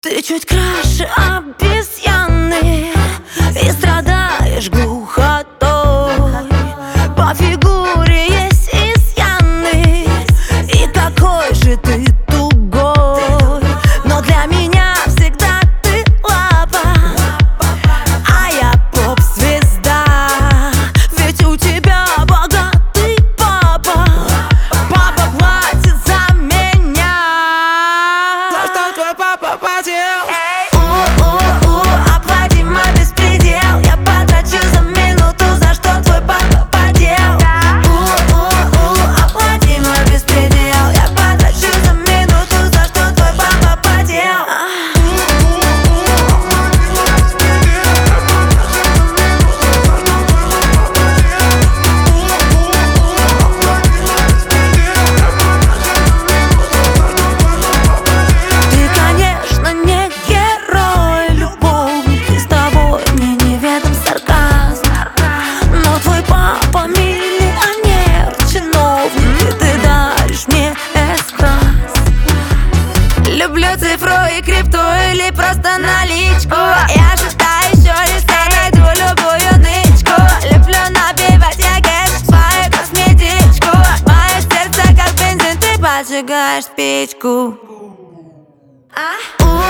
Ты чуть краше обезьяны и страдаешь глухотой. По фигуре есть изъяны, и какой же ты тугой. Но для меня всегда ты лапа, а я поп-звезда. Ведь у тебя богатый папа. Папа платит за меня. За что твой папа платил? Оплати мой беспредел. Я потрачу за минуту, за что твой папа подел. Оплати мой беспредел. Я потрачу за минуту, за что твой папа подел. Ты, конечно, не герой, любовник, и с тобой мне неведом сарказм. Но твой папа миллионер, чиновник, и ты даришь мне эскрас. Люблю цифру и крипту или просто наличку. Я шестая еще листа, найду любую нычку. Люблю набивать я кэш в свою косметичку. Мое сердце как бензин, ты поджигаешь спичку.